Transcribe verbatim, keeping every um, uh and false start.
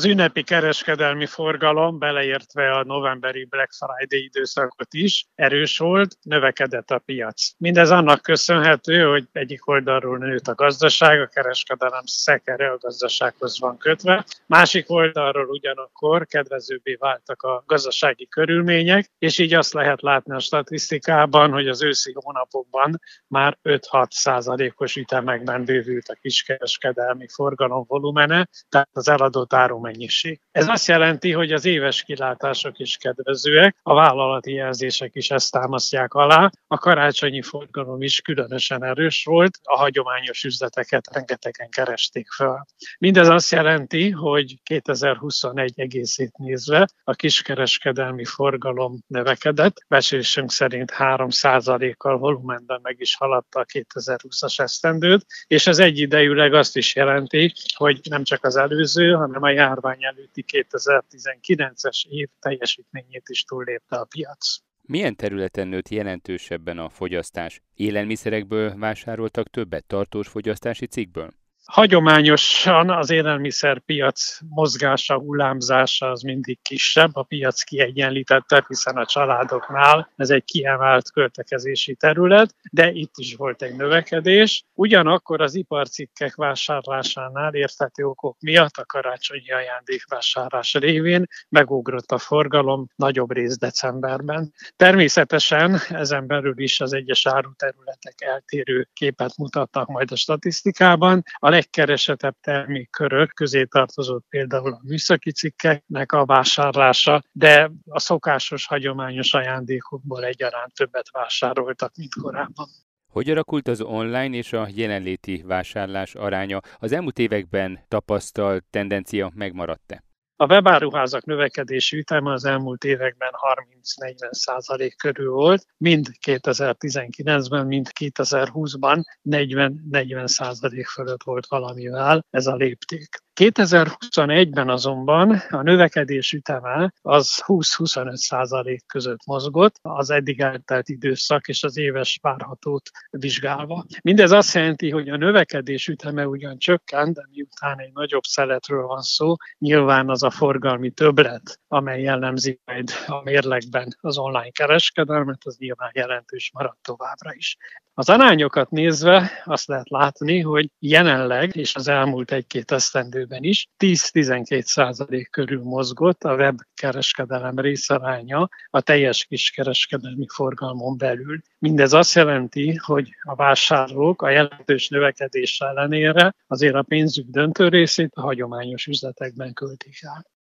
Az ünnepi kereskedelmi forgalom, beleértve a novemberi Black Friday időszakot is, erős volt, növekedett a piac. Mindez annak köszönhető, hogy egyik oldalról nőtt a gazdaság, a kereskedelem szekere a gazdasághoz van kötve, másik oldalról ugyanakkor kedvezőbbé váltak a gazdasági körülmények, és így azt lehet látni a statisztikában, hogy az őszi hónapokban már öt-hat százalékos ütemekben bővült a kiskereskedelmi forgalom volumene, tehát az eladott árumennyiség. Ez azt jelenti, hogy az éves kilátások is kedvezőek, a vállalati jelzések is ezt támasztják alá, a karácsonyi forgalom is különösen erős volt, a hagyományos üzleteket rengetegen keresték fel. Mindez azt jelenti, hogy kétezer-huszonegy egészét nézve a kiskereskedelmi forgalom növekedett, becslésünk szerint három százalékkal volumenben meg is haladta a kétezer-húszas esztendőt, és ez egyidejűleg azt is jelenti, hogy nem csak az előző, hanem a járvány előtti kétezer-tizenkilences év teljesítményét is túllépte a piac. Milyen területen nőtt jelentősebben a fogyasztás? Élelmiszerekből vásároltak többet, tartós fogyasztási cikkből? Hagyományosan az élelmiszerpiac mozgása, hullámzása az mindig kisebb, a piac kiegyenlítettebb, hiszen a családoknál ez egy kiemelt költekezési terület, de itt is volt egy növekedés. Ugyanakkor az iparcikkek vásárlásánál érthető okok miatt a karácsonyi ajándékvásárlás révén megugrott a forgalom, nagyobb rész decemberben. Természetesen ezen belül is az egyes áruterületek eltérő képet mutatnak majd a statisztikában. A legkeresettebb termékkörök közé tartozott például a műszaki cikkeknek a vásárlása, de a szokásos, hagyományos ajándékokból egyaránt többet vásároltak, mint korábban. Hogy alakult az online és a jelenléti vásárlás aránya? Az elmúlt években tapasztalt tendencia megmaradt-e? A webáruházak növekedési üteme az elmúlt években harminc-negyven százalék körül volt, mind kétezer-tizenkilencben, mind kétezer-húszban negyven-negyven százalék fölött volt valamivel ez a lépték. kétezer-huszonegyben azonban a növekedés üteme az húsz-huszonöt százalék között mozgott, az eddig eltelt időszak és az éves várhatót vizsgálva. Mindez azt jelenti, hogy a növekedés üteme ugyan csökkent, de miután egy nagyobb szeletről van szó, nyilván az a forgalmi többlet, amely jellemzi majd a mérlegben az online kereskedelmet, az nyilván jelentős maradt továbbra is. Az arányokat nézve azt lehet látni, hogy jelenleg és az elmúlt egy-két esztendőben is tíz-tizenkét százalék körül mozgott a webkereskedelem részaránya a teljes kiskereskedelmi forgalmon belül. Mindez azt jelenti, hogy a vásárlók a jelentős növekedés ellenére azért a pénzük döntő részét a hagyományos üzletekben költik el.